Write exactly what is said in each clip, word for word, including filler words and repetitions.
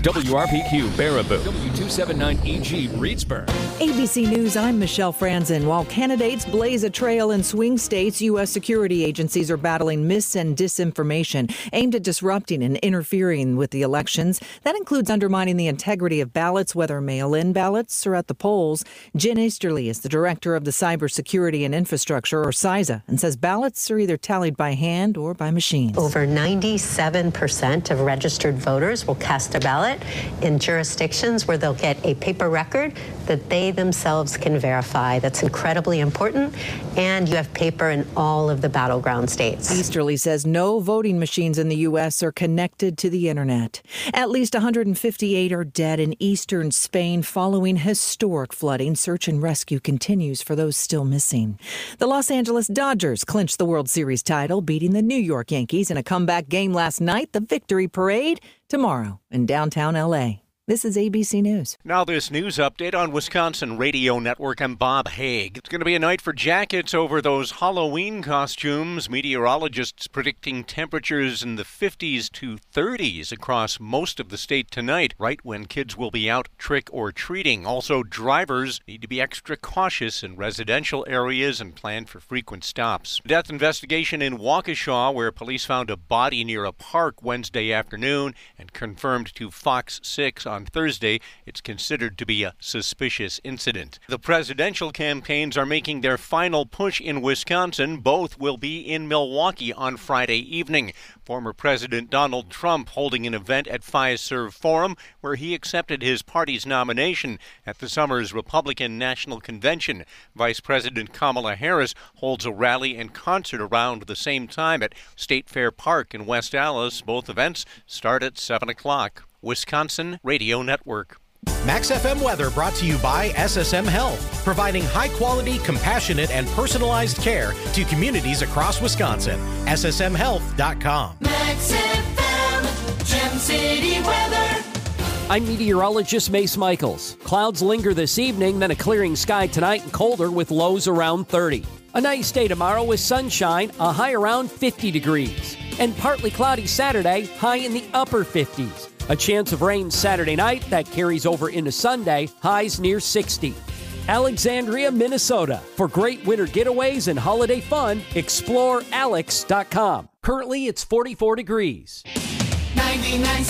W R P Q Baraboo, W two seventy-nine E G Reedsburg. A B C News, I'm Michelle Franzen. While candidates blaze a trail in swing states, U S security agencies are battling mis- and disinformation aimed at disrupting and interfering with the elections. That includes undermining the integrity of ballots, whether mail-in ballots or at the polls. Jen Easterly is the director of the Cybersecurity and Infrastructure, or C I S A, and says ballots are either tallied by hand or by machines. Over ninety-seven percent of registered voters will cast a ballot in jurisdictions where they'll get a paper record that they themselves can verify. That's incredibly important. And you have paper in all of the battleground states. Easterly says no voting machines in the U S are connected to the internet. At least one hundred fifty-eight are dead in eastern Spain following historic flooding. Search and rescue continues for those still missing. The Los Angeles Dodgers clinched the World Series title, beating the New York Yankees in a comeback game last night. The victory parade tomorrow in downtown L A. This is A B C News. Now this news update on Wisconsin Radio Network. I'm Bob Haig. It's going to be a night for jackets over those Halloween costumes. Meteorologists predicting temperatures in the fifties to thirties across most of the state tonight, right when kids will be out trick or treating. Also, drivers need to be extra cautious in residential areas and plan for frequent stops. Death investigation in Waukesha, where police found a body near a park Wednesday afternoon and confirmed to Fox six on Thursday it's considered to be a suspicious incident. The presidential campaigns are making their final push in Wisconsin. Both will be in Milwaukee on Friday evening. Former President Donald Trump holding an event at Fiserv Forum where he accepted his party's nomination at the summer's Republican National Convention. Vice President Kamala Harris holds a rally and concert around the same time at State Fair Park in West Allis. Both events start at seven o'clock. Wisconsin Radio Network. Max F M weather brought to you by S S M Health, providing high-quality, compassionate, and personalized care to communities across Wisconsin. S S M health dot com. Max F M, Gem City weather. I'm meteorologist Mace Michaels. Clouds linger this evening, then a clearing sky tonight and colder with lows around thirty. A nice day tomorrow with sunshine, a high around fifty degrees. And partly cloudy Saturday, high in the upper fifties. A chance of rain Saturday night that carries over into Sunday, highs near sixty. Alexandria, Minnesota. For great winter getaways and holiday fun, explore alex dot com. Currently, it's forty-four degrees. ninety-nine point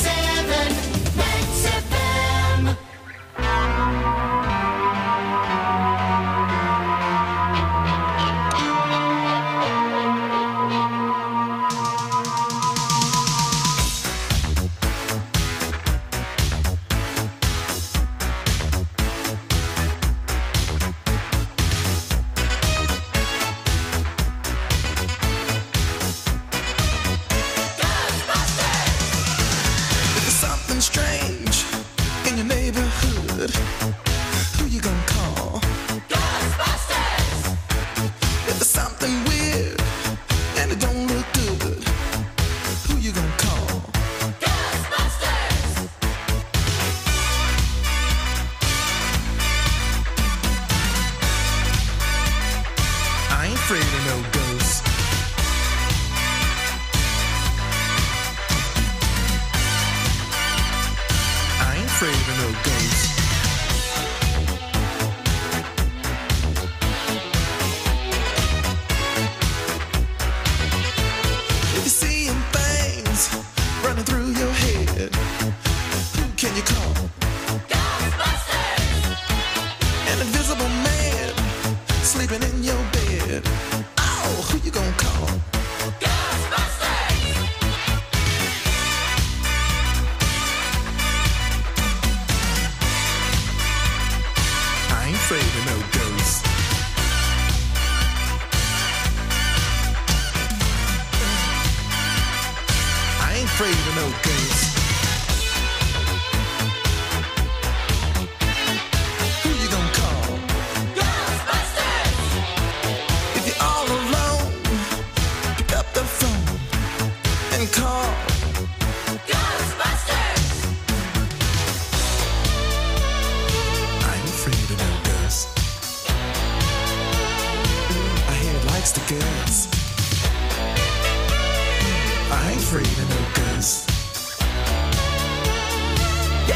seven Max F M. I ain't afraid of no ghosts.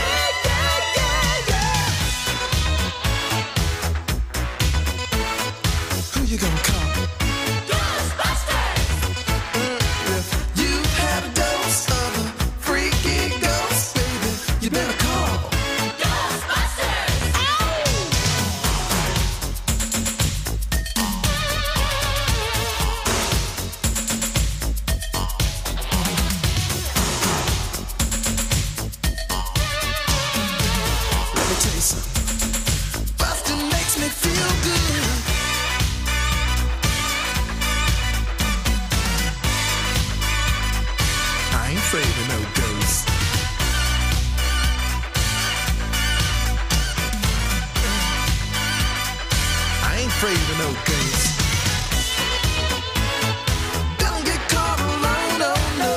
you gonna call? Ghostbusters! If you've had a dose of a freaky ghost, baby, you better call Ghostbusters! Let me tell you something. Bustin' makes me feel good. I ain't afraid of no ghosts. I ain't afraid of no ghosts. Don't get caught alone, oh no.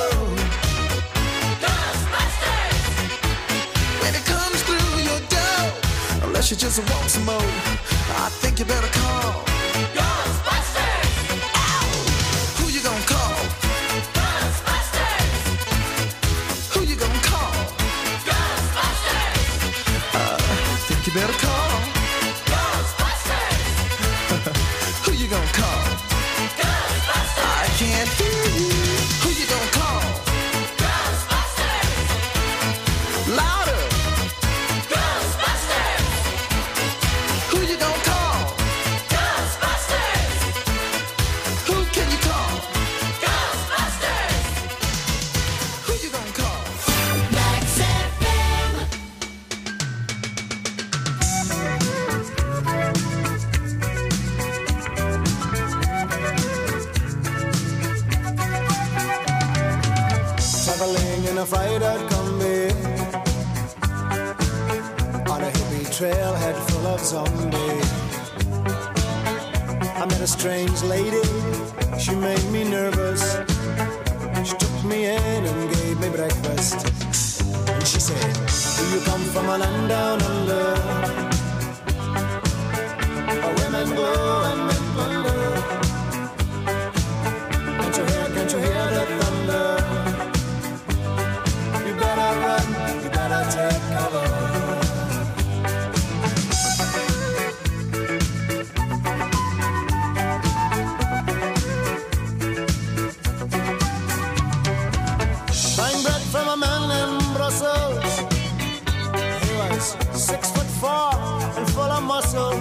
Ghostbusters! When it comes through your door, unless you just want some more, I think you better call Ghostbusters! Ow! Who you gonna call? Ghostbusters! Who you gonna call? Ghostbusters! Uh, think you better call Ghostbusters! Who you gonna call? Ghostbusters! I can't hear you. Who you gonna call? Ghostbusters! Louder! Ghostbusters! Who you gonna call? Ghostbusters! Who can you call? Ghostbusters! Who you gonna call? Max F M. Traveling in a fried-out combi on a hippie trailhead full of zombies. I met a strange lady, she made me nervous. She took me in and gave me breakfast. And she said, do you come from a land down under, where women glow and men plunder? Can't you hear, can't you hear the thunder? You better run, you better take cover. Buying bread from a man in Brussels. He was six foot four and full of muscle.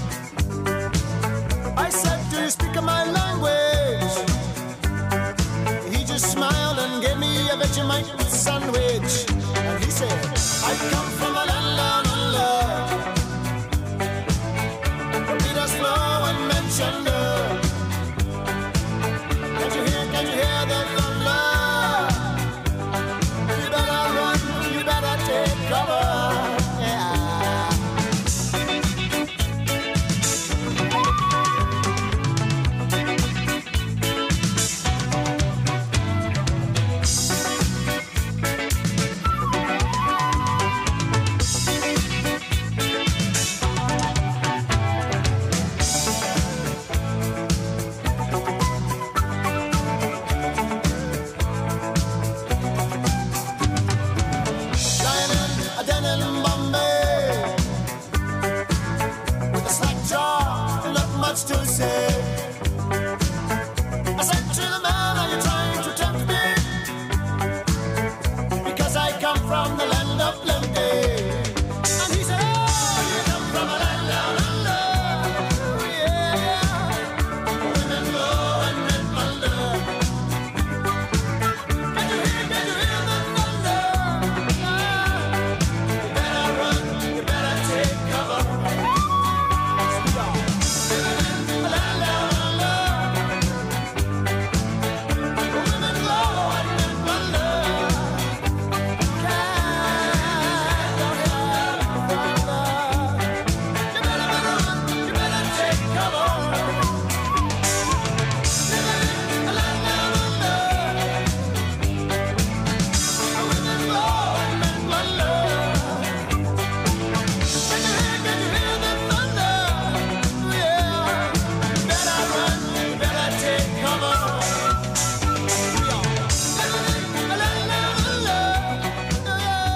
I said, do you speak my language? He just smiled and gave me a Vegemite sandwich. And he said, I come from a land down under, where Peter's flow and men chunder. Can't you hear, can't you hear the thunder? You better run, you better take cover. Yeah. Lying in a den in Bombay, with a slack jaw and not much to say. I said to the man, are you trying to tempt me? Because I come from the land of plenty. And he said, oh, you come from a land down under. Oh, yeah. Women go and men plunder. Can you hear, can you hear the thunder? You better run, you better take cover. Living in the land down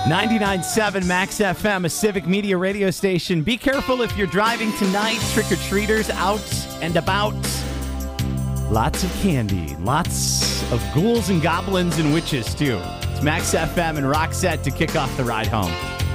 ninety-nine point seven Max F M, a Civic Media radio station. Be careful if you're driving tonight. Trick-or-treaters out and about. Lots of candy. Lots of ghouls and goblins and witches, too. It's Max F M and Roxette to kick off the ride home.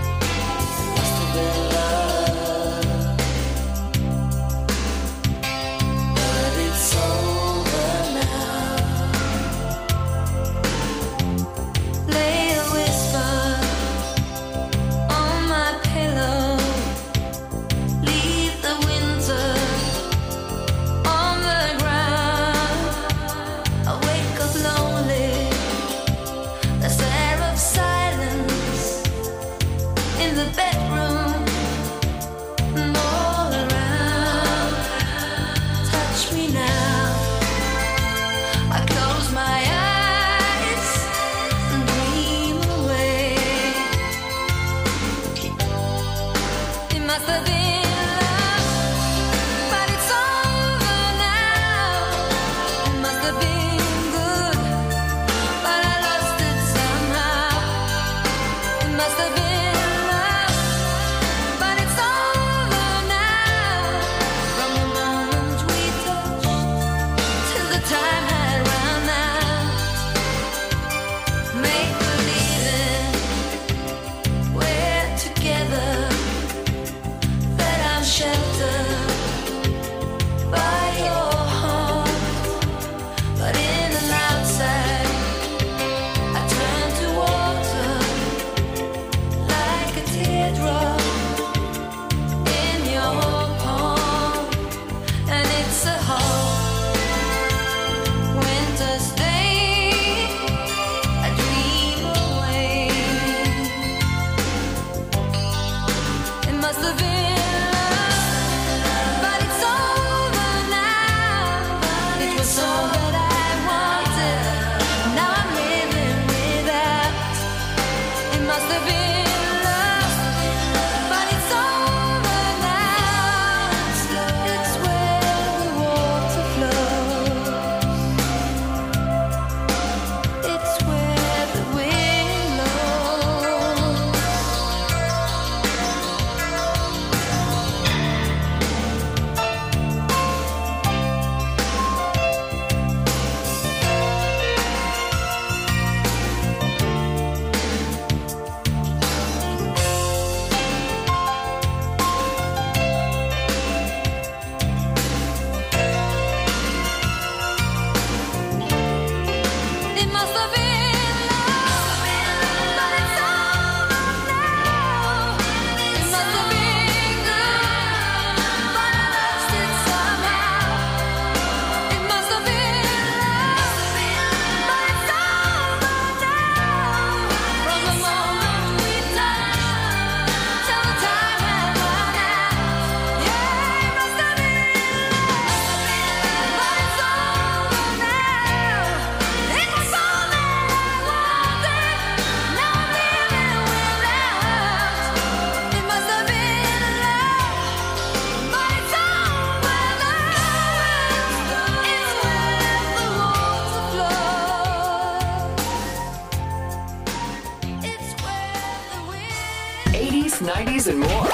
nineties, and more.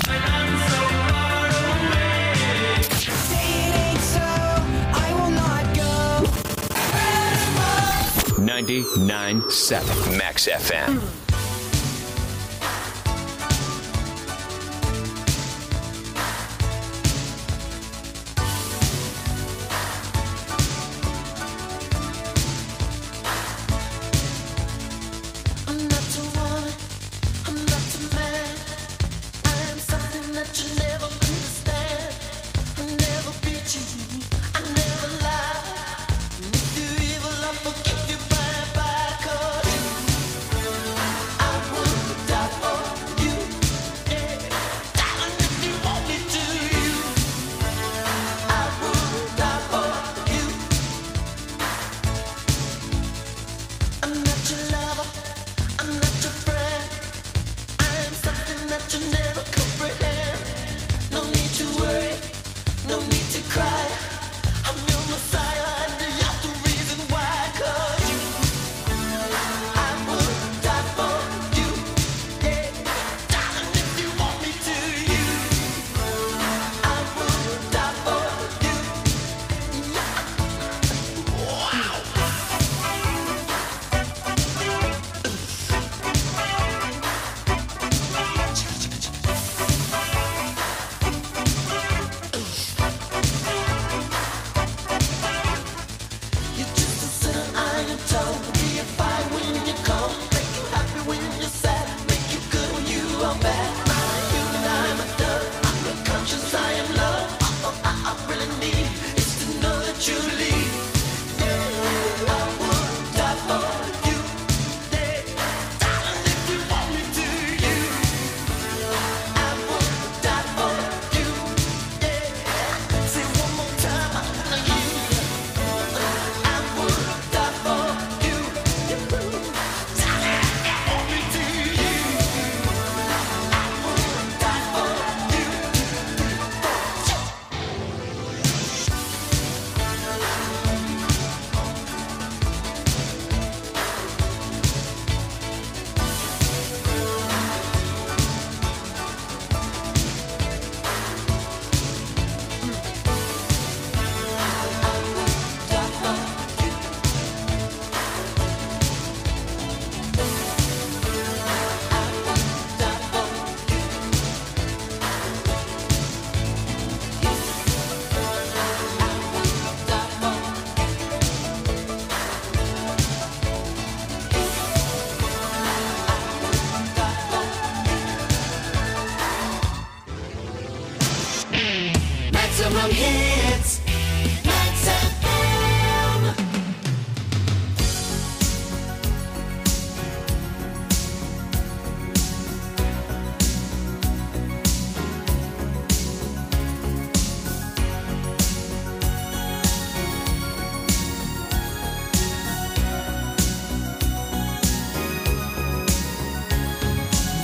ninety-nine point seven Max F M.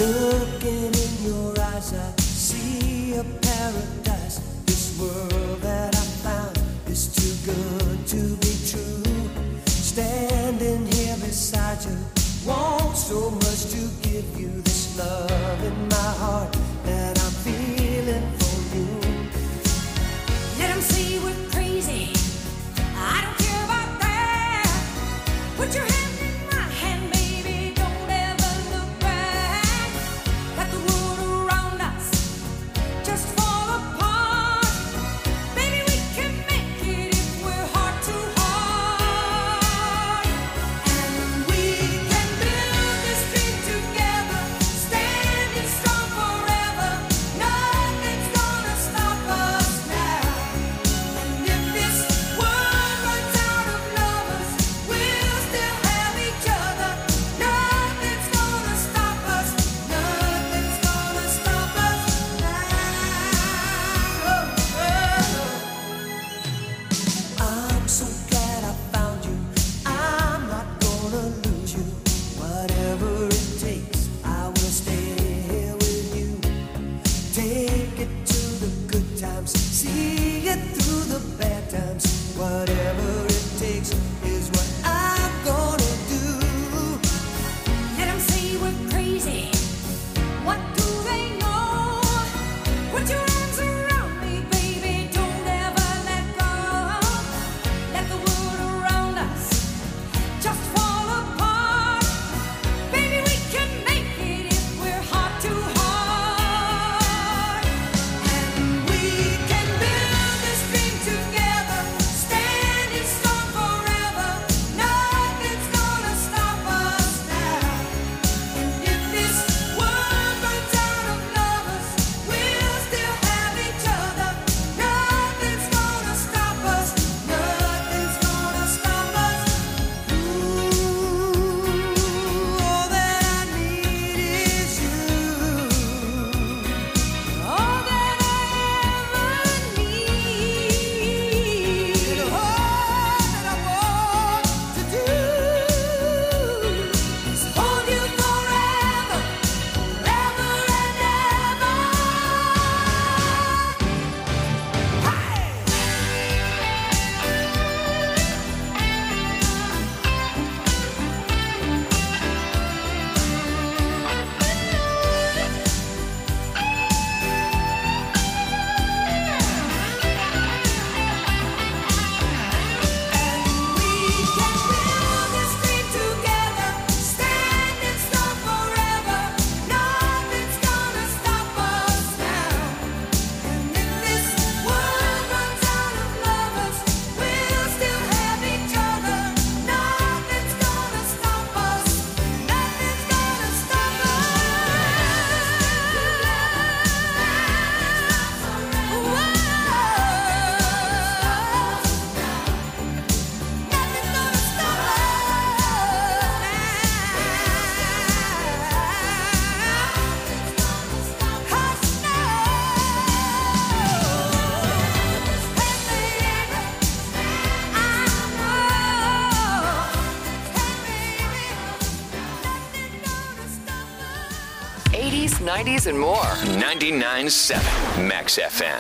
Looking in your eyes, I see a paradise. This world that I found is too good to be true. Standing here beside you, want so much to give you this love in my heart that I'm feeling for you. Let them say we're crazy. I don't care about that. Put your hand in my hand, baby. Don't ever look back. Let the world around us just fall apart. Baby, we can make it if we're heart to heart. And we can build this dream together, standing strong forever. Nothing's gonna stop us now. And if this world runs out of lovers, we'll still have each other. Nothing's gonna stop us. Nothing's gonna stop us now. I'm so glad I found you. I'm not gonna lose you. Whatever it takes, I will stay here with you. Take it to the good times, see it through the bad times. Whatever it takes is what I'm gonna do. Let them say we're crazy. What do they know? Put your arms around me, baby. Don't ever let go. Let the world around us just fall apart. Baby, we can make it if we're heart to heart. And we can build this dream together, standing strong forever. Nothing's gonna stop us now. And if this world runs out of lovers, we'll still have each other. Nothing's gonna stop us. Nothing's gonna stop us. Ooh, all that I need is you. All that I ever need. And all that I want to do is hold you forever, forever and ever. This dream together, standing strong forever. Nothing's gonna stop us now. And if this world runs out of lovers, we'll still have each other. Nothing's gonna stop us. Nothing's gonna stop eighties, nineties, and more. ninety-nine point seven Max F M.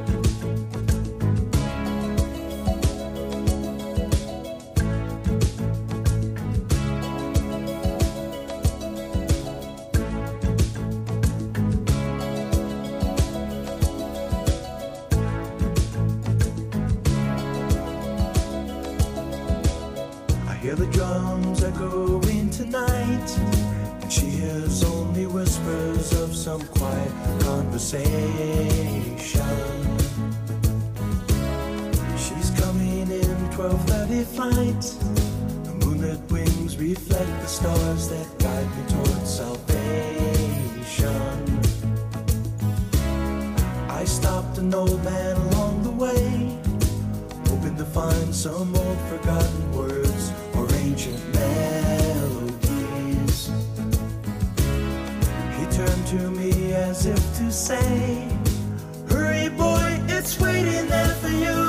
I hear the drums echoing tonight, and she hears only whispers of some quiet conversation. She's coming in twelve thirty flight. The moonlit wings reflect the stars that guide me towards salvation. I stopped an old man along the way, hoping to find some old forgotten words or ancient melodies. He turned to me as if to say, hurry boy, it's waiting there for you.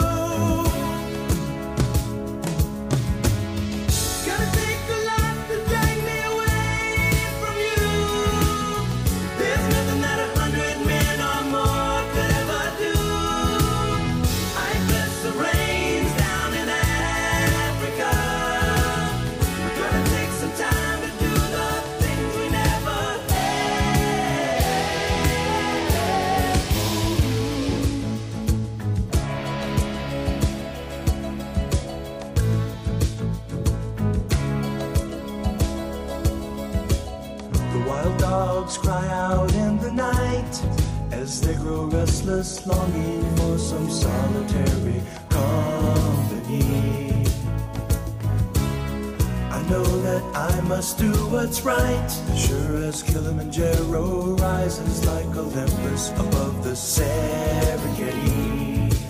Gonna take a lot to drag me away from you. dogs cry out in the night as they grow restless, longing for some solitary company. I know that I must do what's right, sure as Kilimanjaro rises like Olympus above the Serengeti.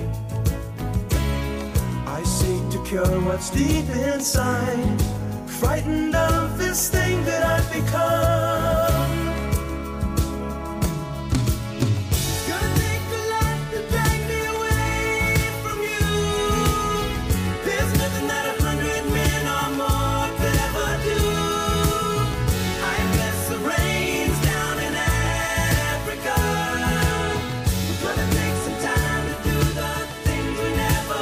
I seek to cure what's deep inside, frightened of this thing that I've become. Gonna take a lot to drag me away from you. There's nothing that a hundred men or more could ever do. I guess the rain's down in Africa. We're gonna take some time to do the things we never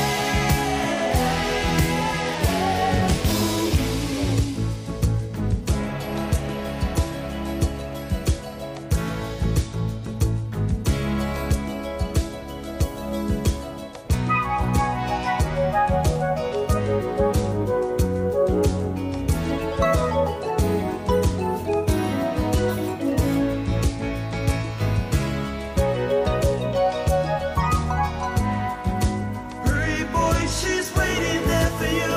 Hurry, boy, she's waiting there for you.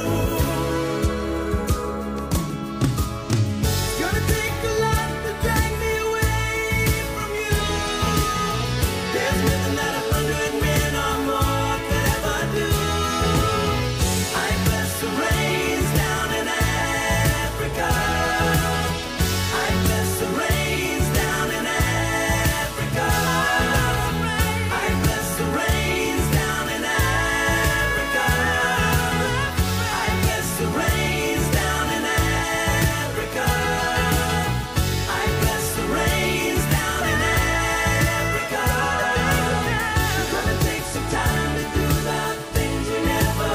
Gonna take a lot to drag me away from you. There's nothing that a hundred men or more could ever do. I bless the rains down in Africa. I bless the rains down in Africa. I bless the rains down in Africa. I bless the rains down in Africa. I bless the rains down in Africa. We're gonna take some time to do the things we never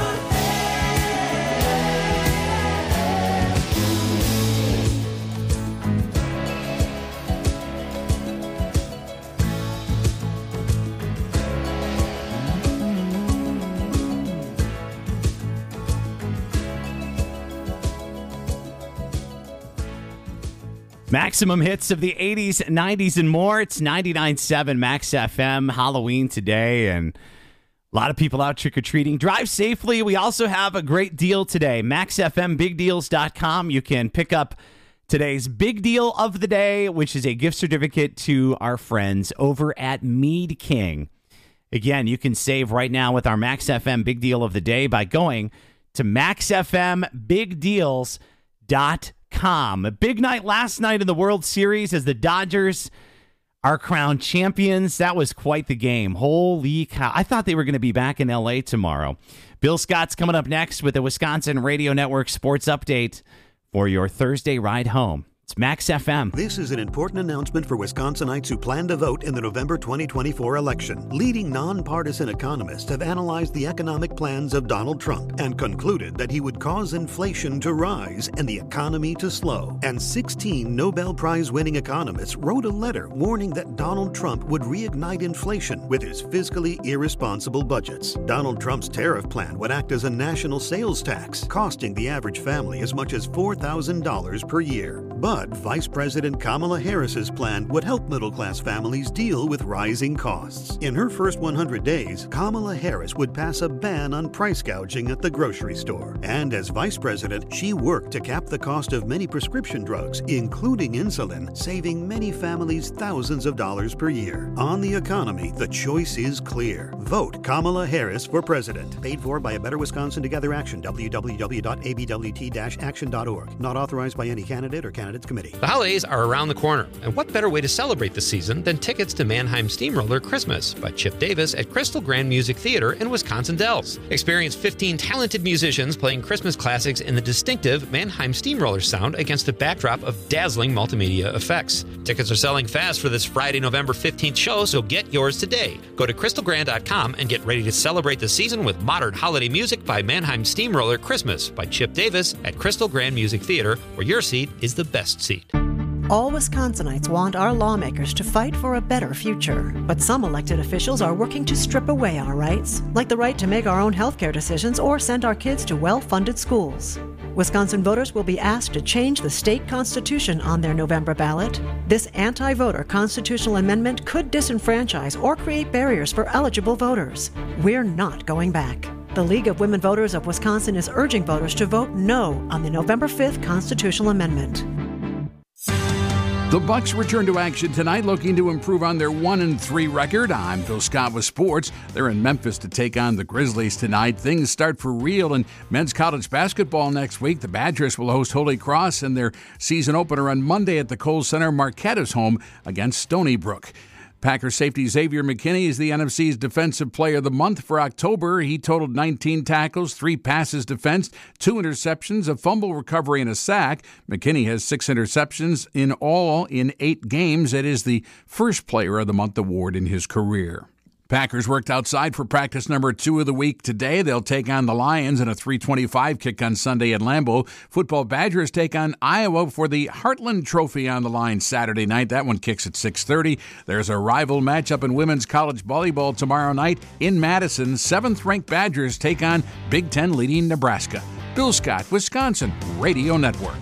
Maximum hits of the eighties, nineties, and more. It's ninety-nine point seven Max F M. Halloween today, and a lot of people out trick-or-treating. Drive safely. We also have a great deal today. max f m big deals dot com. You can pick up today's big deal of the day, which is a gift certificate to our friends over at Mead King. Again, you can save right now with our Max F M Big Deal of the Day by going to max f m big deals dot com. A big night last night in the World Series as the Dodgers are crowned champions. That was quite the game. Holy cow. I thought they were going to be back in L A tomorrow. Bill Scott's coming up next with the Wisconsin Radio Network Sports Update for your Thursday ride home. It's Max F M. This is an important announcement for Wisconsinites who plan to vote in the November twenty twenty-four election. Leading nonpartisan economists have analyzed the economic plans of Donald Trump and concluded that he would cause inflation to rise and the economy to slow. And sixteen Nobel Prize-winning economists wrote a letter warning that Donald Trump would reignite inflation with his fiscally irresponsible budgets. Donald Trump's tariff plan would act as a national sales tax, costing the average family as much as four thousand dollars per year. But Vice President Kamala Harris's plan would help middle-class families deal with rising costs. In her first one hundred days, Kamala Harris would pass a ban on price gouging at the grocery store. And as vice president, she worked to cap the cost of many prescription drugs, including insulin, saving many families thousands of dollars per year. On the economy, the choice is clear. Vote Kamala Harris for president. Paid for by a Better Wisconsin Together Action, w w w dot a b w t dash action dot org. Not authorized by any candidate or candidates committee. The holidays are around the corner, and what better way to celebrate the season than tickets to Mannheim Steamroller Christmas by Chip Davis at Crystal Grand Music Theater in Wisconsin Dells. Experience fifteen talented musicians playing Christmas classics in the distinctive Mannheim Steamroller sound against a backdrop of dazzling multimedia effects. Tickets are selling fast for this Friday, November fifteenth show, so get yours today. Go to crystal grand dot com and get ready to celebrate the season with modern holiday music by Mannheim Steamroller Christmas by Chip Davis at Crystal Grand Music Theater, where your seat is the best seat. All Wisconsinites want our lawmakers to fight for a better future. But some elected officials are working to strip away our rights, like the right to make our own healthcare decisions or send our kids to well-funded schools. Wisconsin voters will be asked to change the state constitution on their November ballot. This anti-voter constitutional amendment could disenfranchise or create barriers for eligible voters. We're not going back. The League of Women Voters of Wisconsin is urging voters to vote no on the November fifth constitutional amendment. The Bucks return to action tonight, looking to improve on their one and three record. I'm Phil Scott with sports. They're in Memphis to take on the Grizzlies tonight. Things start for real in men's college basketball next week. The Badgers will host Holy Cross in their season opener on Monday at the Kohl Center. Marquette is home against Stony Brook. Packers safety Xavier McKinney is the N F C's Defensive Player of the Month for October. He totaled nineteen tackles, three passes defensed, two interceptions, a fumble recovery, and a sack. McKinney has six interceptions in all in eight games. It is the first Player of the Month award in his career. Packers worked outside for practice number two of the week today. They'll take on the Lions in a three twenty-five kick on Sunday at Lambeau. Football Badgers take on Iowa for the Heartland Trophy on the line Saturday night. That one kicks at six thirty. There's a rival matchup in women's college volleyball tomorrow night in Madison. Seventh-ranked Badgers take on Big Ten leading Nebraska. Bill Scott, Wisconsin Radio Network.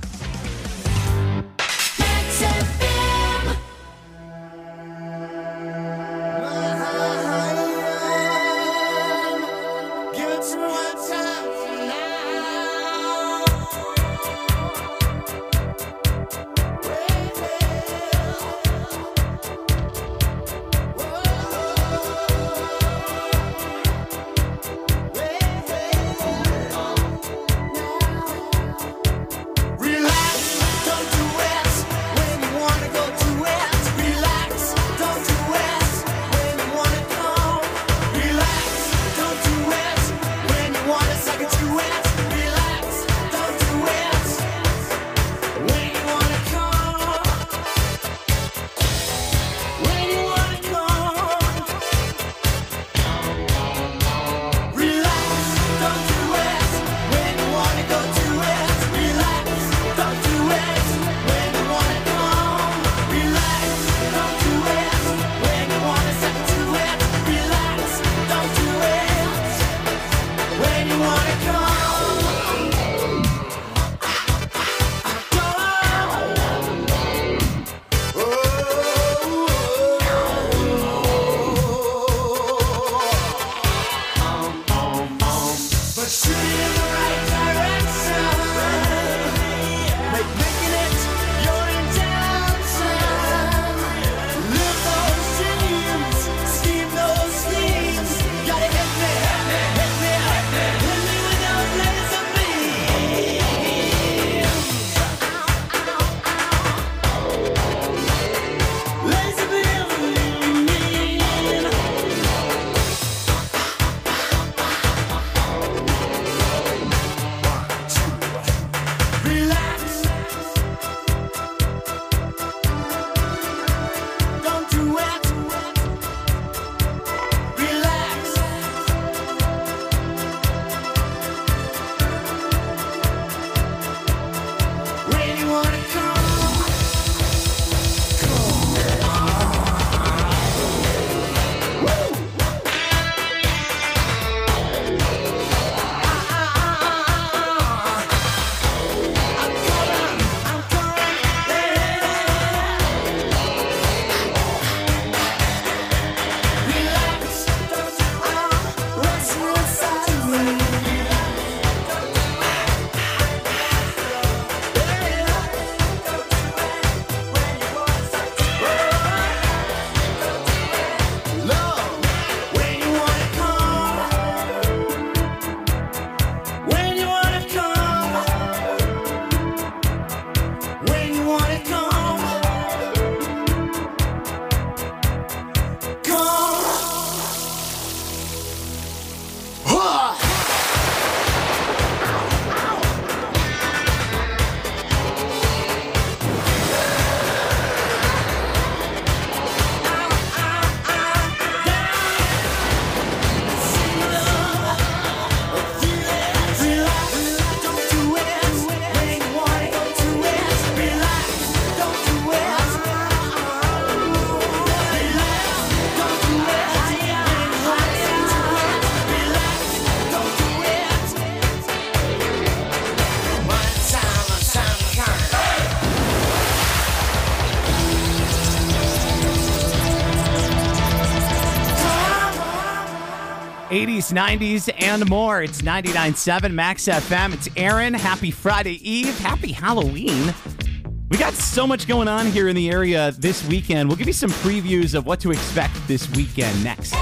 eighties, nineties, and more. It's ninety-nine point seven Max F M. It's Aaron. Happy Friday Eve. Happy Halloween. We got so much going on here in the area this weekend. We'll give you some previews of what to expect this weekend next.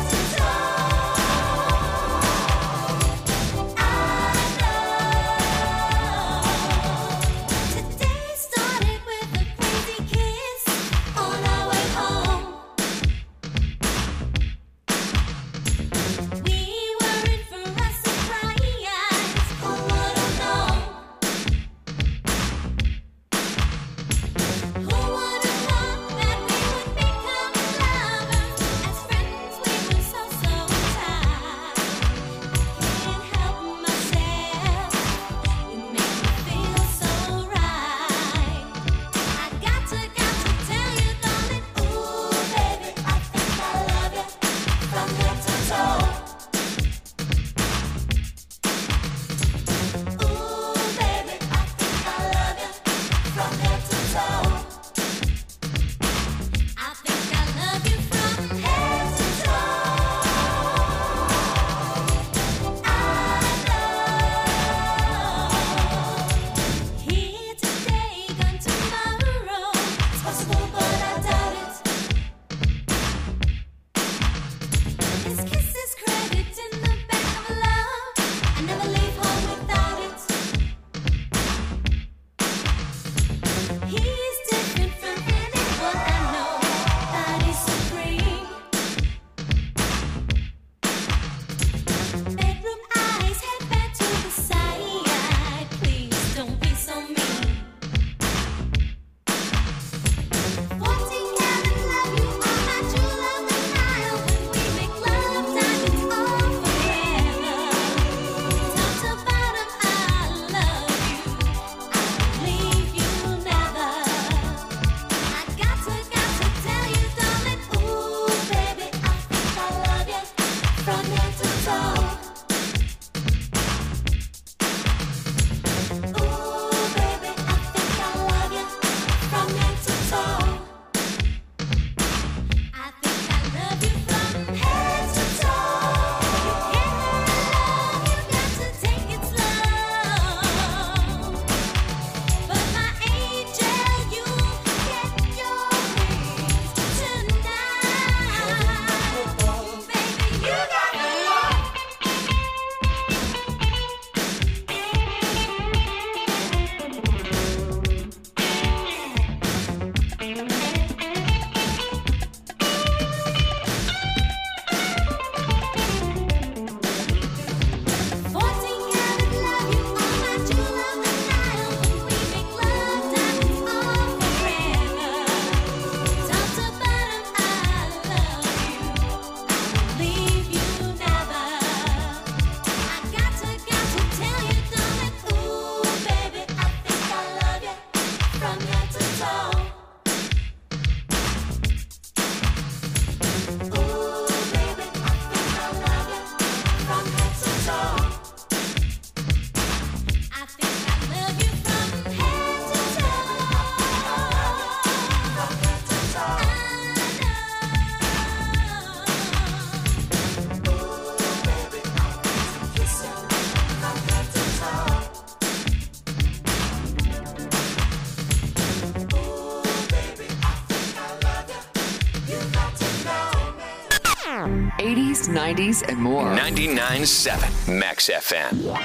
eighties, nineties, and more. ninety-nine point seven Max F M.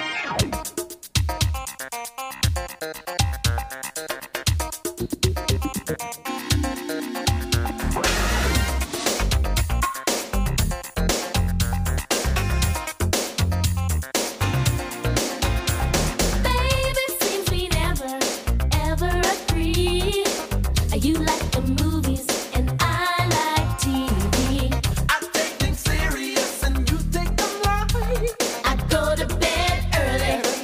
I go to bed early.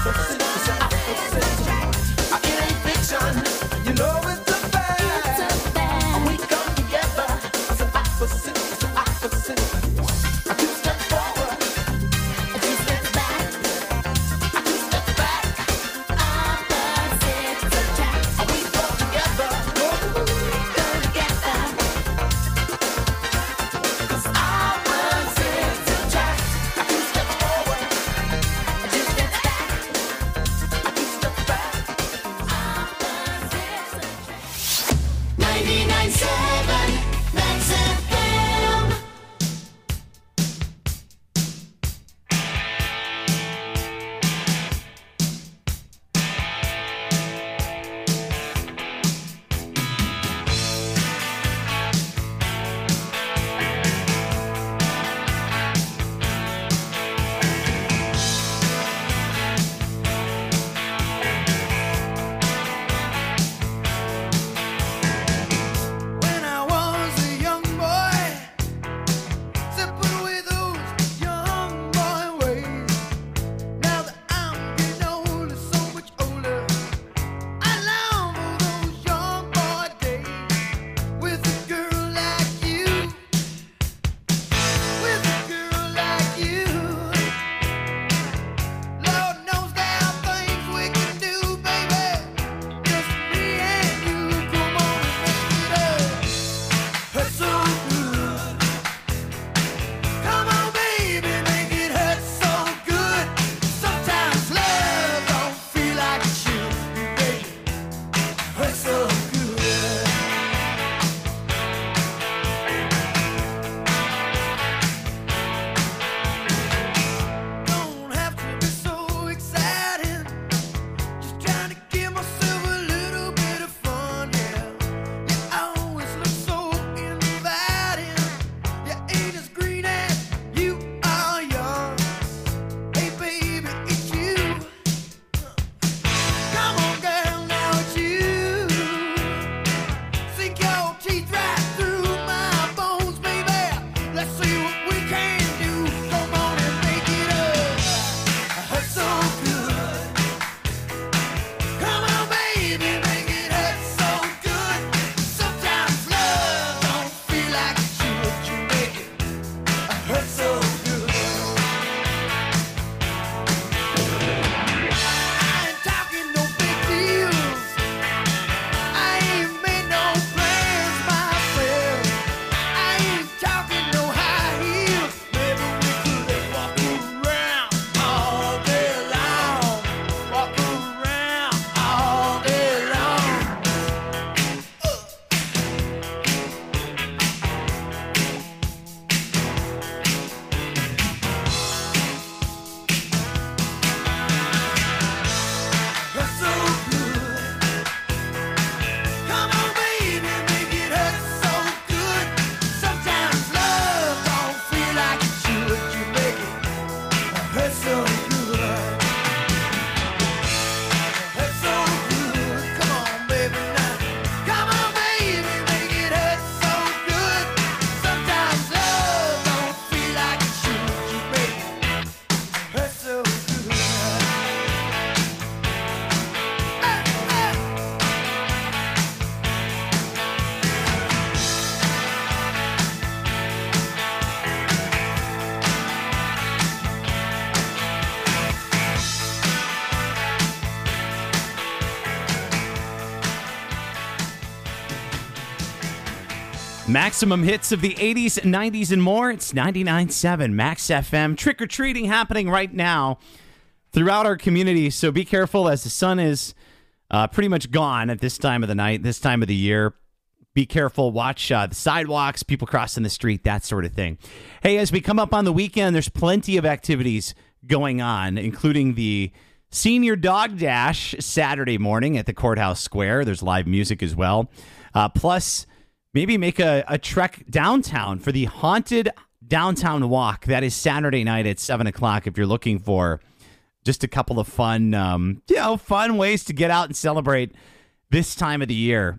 Maximum hits of the eighties, nineties, and more. It's ninety-nine point seven Max F M. Trick-or-treating happening right now throughout our community, so be careful as the sun is uh, pretty much gone at this time of the night, this time of the year. Be careful. Watch uh, the sidewalks, people crossing the street, that sort of thing. Hey, as we come up on the weekend, there's plenty of activities going on, including the Senior Dog Dash Saturday morning at the Courthouse Square. There's live music as well. Uh, plus, maybe make a, a trek downtown for the Haunted Downtown Walk. That is Saturday night at seven o'clock if you're looking for just a couple of fun, um, you know, fun ways to get out and celebrate this time of the year.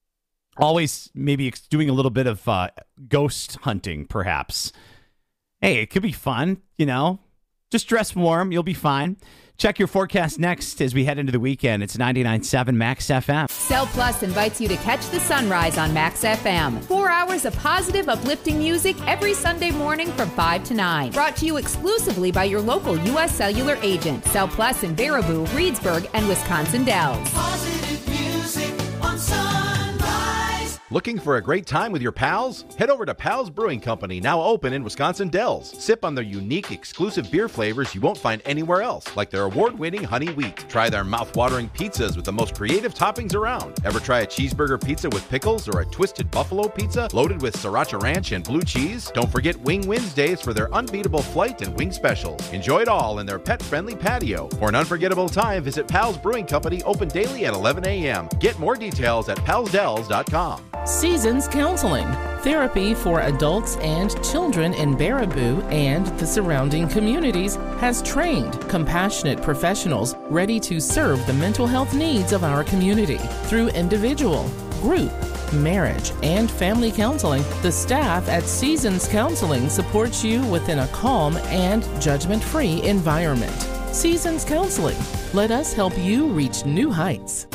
Always maybe doing a little bit of uh, ghost hunting, perhaps. Hey, it could be fun, you know. Just dress warm. You'll be fine. Check your forecast next as we head into the weekend. It's ninety-nine point seven Max F M. Cell Plus invites you to catch the sunrise on Max F M. Four hours of positive, uplifting music every Sunday morning from five to nine. Brought to you exclusively by your local U S Cellular agent. Cell Plus in Baraboo, Reedsburg, and Wisconsin Dells. Positive music on Sunrise. Looking for a great time with your pals? Head over to Pals Brewing Company, now open in Wisconsin Dells. Sip on their unique, exclusive beer flavors you won't find anywhere else, like their award-winning Honey Wheat. Try their mouth-watering pizzas with the most creative toppings around. Ever try a cheeseburger pizza with pickles or a twisted buffalo pizza loaded with sriracha ranch and blue cheese? Don't forget Wing Wednesdays for their unbeatable flight and wing specials. Enjoy it all in their pet-friendly patio. For an unforgettable time, visit Pals Brewing Company, open daily at eleven a.m. Get more details at pals dells dot com. Seasons Counseling, therapy for adults and children in Baraboo and the surrounding communities, has trained, compassionate professionals ready to serve the mental health needs of our community. Through individual, group, marriage, and family counseling, the staff at Seasons Counseling supports you within a calm and judgment-free environment. Seasons Counseling. Let us help you reach new heights.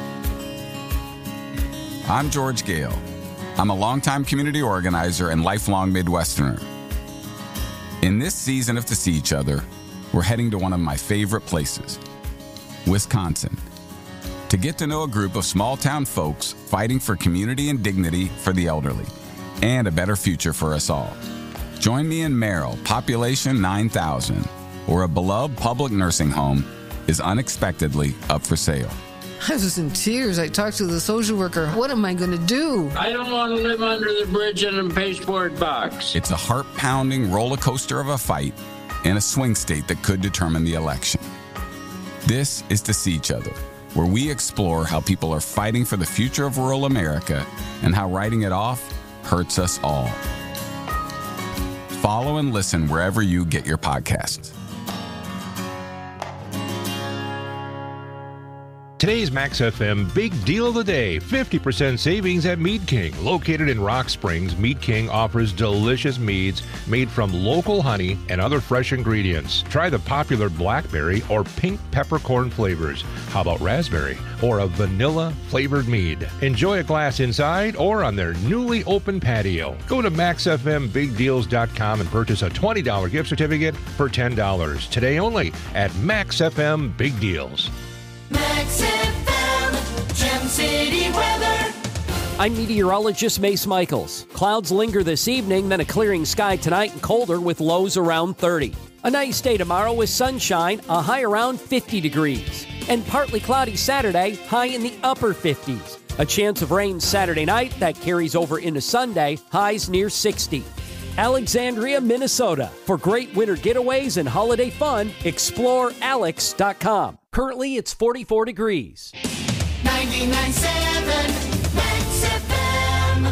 I'm George Gale. I'm a longtime community organizer and lifelong Midwesterner. In this season of To See Each Other, we're heading to one of my favorite places, Wisconsin, to get to know a group of small-town folks fighting for community and dignity for the elderly, and a better future for us all. Join me in Merrill, population nine thousand, where a beloved public nursing home is unexpectedly up for sale. I was in tears. I talked to the social worker. What am I going to do? I don't want to live under the bridge in a pasteboard box. It's a heart-pounding roller coaster of a fight in a swing state that could determine the election. This is To See Each Other, where we explore how people are fighting for the future of rural America and how writing it off hurts us all. Follow and listen wherever you get your podcasts. Today's Max F M Big Deal of the Day, fifty percent savings at Mead King. Located in Rock Springs, Mead King offers delicious meads made from local honey and other fresh ingredients. Try the popular blackberry or pink peppercorn flavors. How about raspberry or a vanilla flavored mead? Enjoy a glass inside or on their newly open patio. Go to max f m big deals dot com and purchase a twenty dollars gift certificate for ten dollars. Today only at Max F M Big Deals. Max F M, Gem City weather. I'm meteorologist Mace Michaels. Clouds linger this evening, then a clearing sky tonight and colder with lows around thirty. A nice day tomorrow with sunshine, a high around fifty degrees. And partly cloudy Saturday, high in the upper fifties. A chance of rain Saturday night that carries over into Sunday, highs near sixty. Alexandria, Minnesota. For great winter getaways and holiday fun, explore alex dot com. Currently, it's forty-four degrees. ninety-nine point seven Max F M.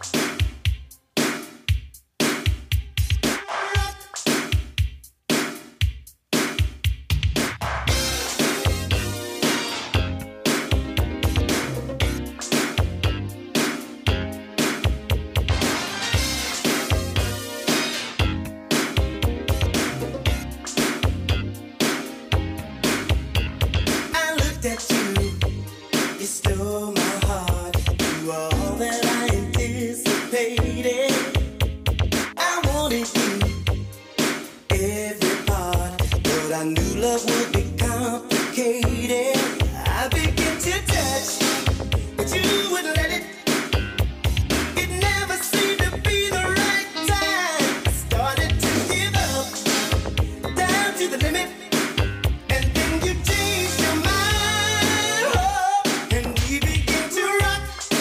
I looked at you, you stole my heart. You were all that I anticipated. I wanted you, every part, but I knew love would be complicated. I began to touch, but you wouldn't let it. It never seemed to be the right time. I started to give up, down to the limit. And then you changed your mind, oh, and we began to rock,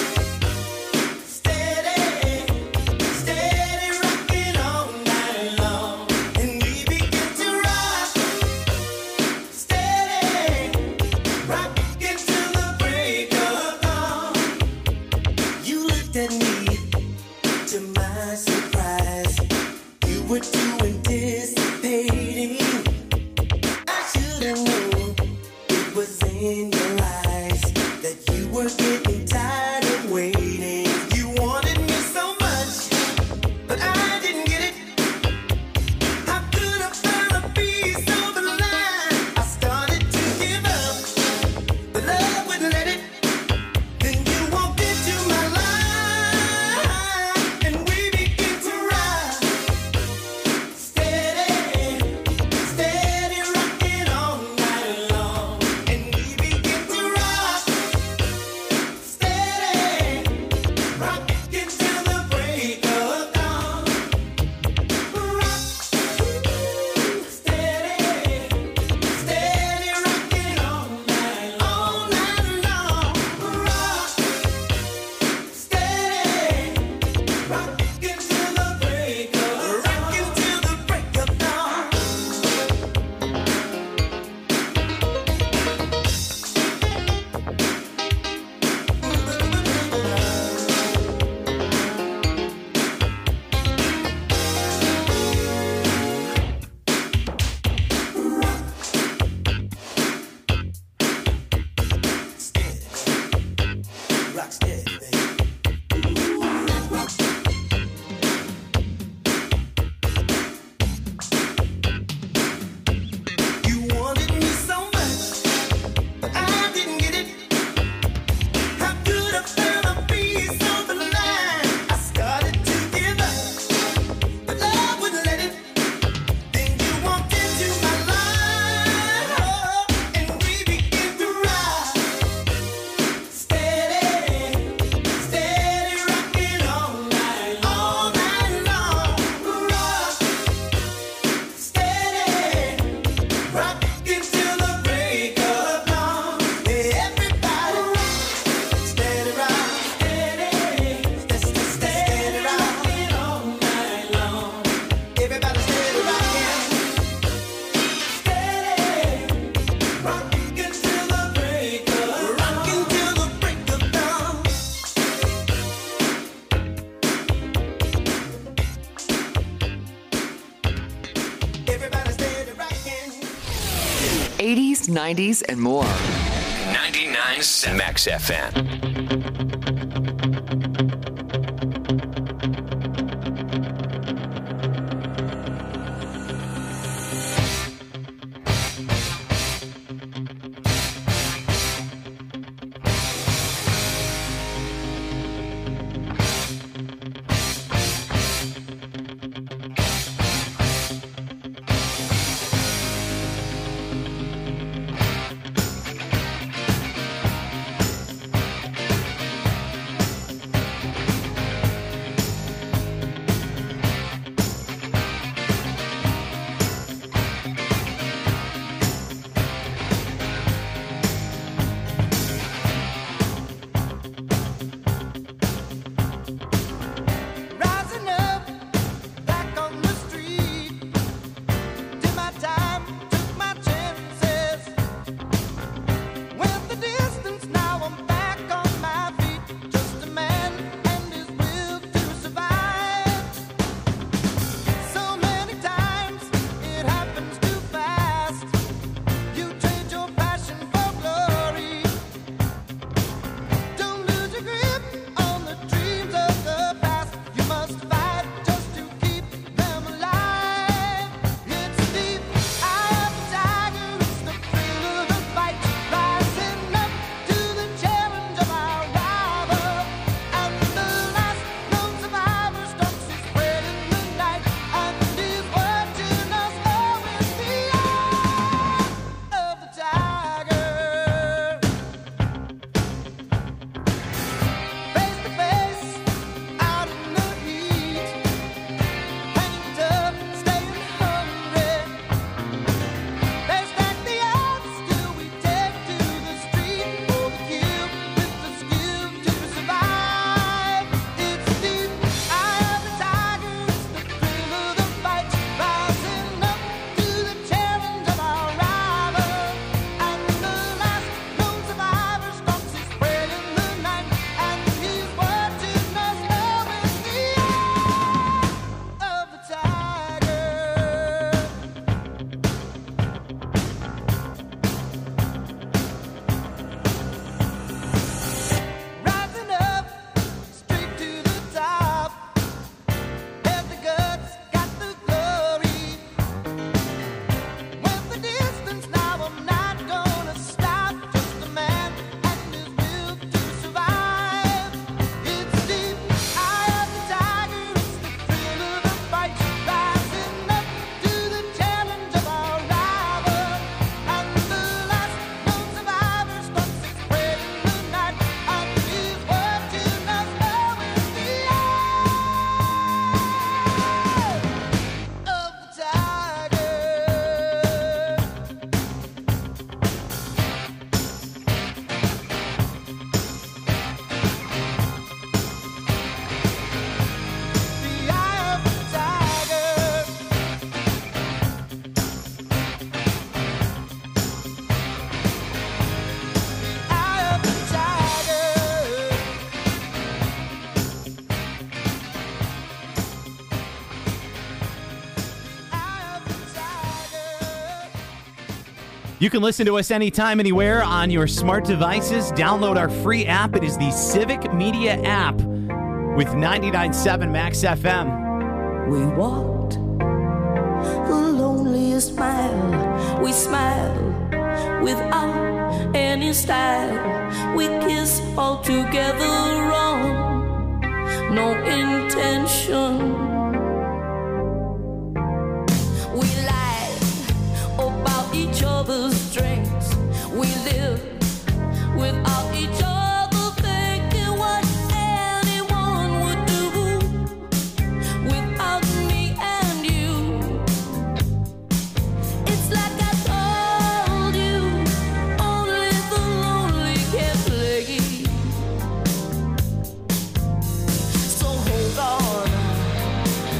steady, steady rocking all night long. And we began to rock, steady, rocking till the break of dawn. You looked at me, to my surprise, you were too anticipating. I should have known it was in your eyes that you were getting tired of waiting. You wanted me so much, but I didn't get it. How could I find a piece of the line? I started eighties, nineties, and more. ninety-nine point seven Max F M. Rising up, back on the street. Did my time, took my chances. Went the distance, now I'm back on my feet. Just a man and his will to survive. So many times it happens too fast. You trade your passion for glory. Don't lose your grip on the dreams of the past. You must fight just to keep them alive. It's the eye of the tiger, it's the thrill of the fight. Rising up to the challenge of our rival. And the last known survivor stalks his prey in the night. And he's watching us all with the eye of the tiger. Face to face, out in the heat, hanging tough, staying hungry. They stack the odds till we take to the street for the kill with the skill to survive. It's the eye of the tiger, it's the thrill of the fight. Rising up to the challenge of our rival. And the last known survivor stalks his prey in the night. And he's watching us all with the eye of the tiger. Rising up, straight to the top. Had the guts, got the glory. Went the distance, now I'm not gonna stop. Just a man and his will to survive. It's the eye of the tiger, it's the thrill of the fight. Rising up to the challenge of our rival. And the last known survivor stalks his prey in the night. And he's watching us all with the eye of the tiger. The eye of the tiger. Eye of the tiger. You can listen to us anytime, anywhere on your smart devices. Download our free app. It is the Civic Media app with ninety-nine point seven Max F M. We walked the loneliest mile. We smiled without any style. We kissed all together wrong. No intention. We lied about each other's strengths. We lived without each other, thinking what anyone would do without me and you. It's like I told you, only the lonely can play. So hold on,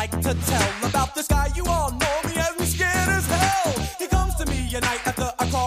like to tell about this guy you all